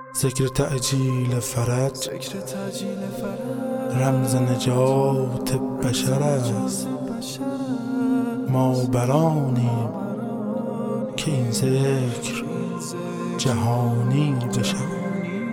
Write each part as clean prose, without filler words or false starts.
ذکر تعجیل فرج رمز نجات بشر است. ما برانیم که این ذکر جهانی بشود.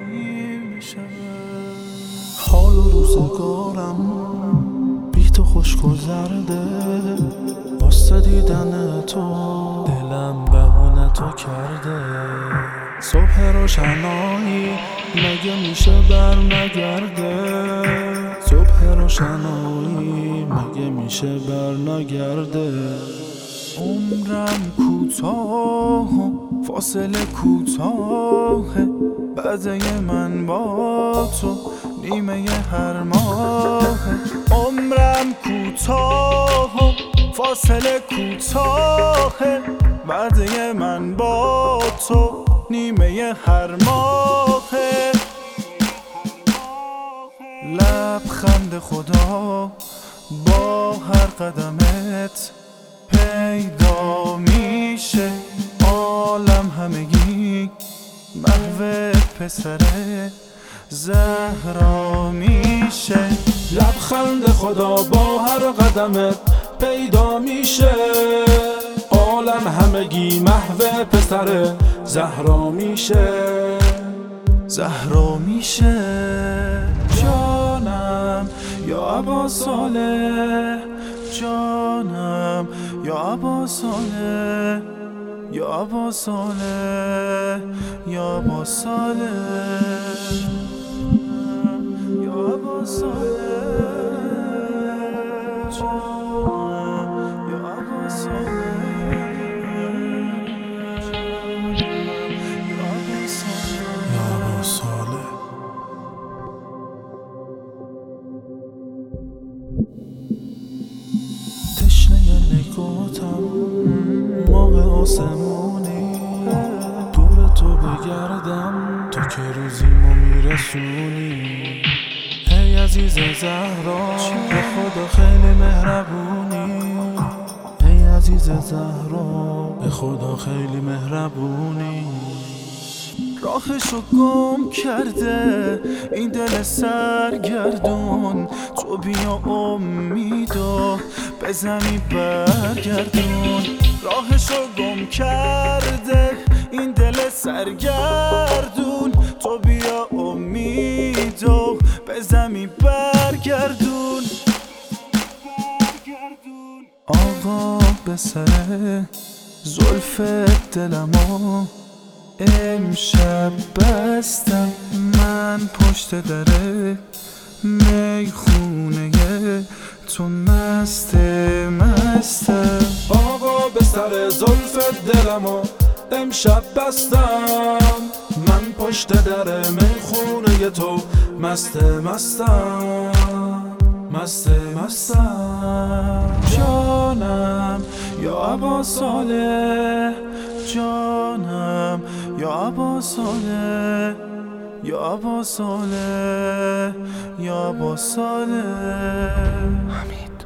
حال و روزگارم بی تو خوش گذرده، واسه دیدن تو دلم بهونه تو کرده. صبح روشنایی مگه میشه بر نگرده، صبح روشنایی مگه میشه بر نگرده. عمرم کوتاه و فاصله کوتاه، بعده من با تو نیمه هر ماه. عمرم کوتاه و فاصله کوتاه، بعده من با تو نیمه هر ماه. لبخند خدا با هر قدمت پیدا میشه، عالم همگی محو پسر زهرا میشه. لبخند خدا با هر قدمت پیدا میشه، عالم همگی محو پسر زهرا میشه. زهرا میشه. جانم یا ابا صالح، جانم یا ابا صالح، یا ابا صالح، یا ابا صالح، یا ابا صالح. جانم یا ابا صالح، یا ابا صالح، یا ابا صالح. تشنه نگاتم موقع آسمونی، دور تو بگردم تو که روزیمو میرسونی. ای عزیز زهرا به خدا خیلی مهربونی، ای عزیز زهرا به خدا خیلی مهربونی. راهشو گم کرده این دل سرگردون، تو بیا امیدو به زمین برگردون. راهشو گم کرده این دل سرگردون، تو بیا امیدو به زمین برگردون. آقا به سر زلف دلمو امشب بستم، من پشت در میخونه تو مستم. آقا به سر زلف دلمو امشب بستم، من پشت در میخونه تو مستم. جانم یا ابا صالح، جانم یا ابا صالح، یا ابا صالح، یا ابا صالح.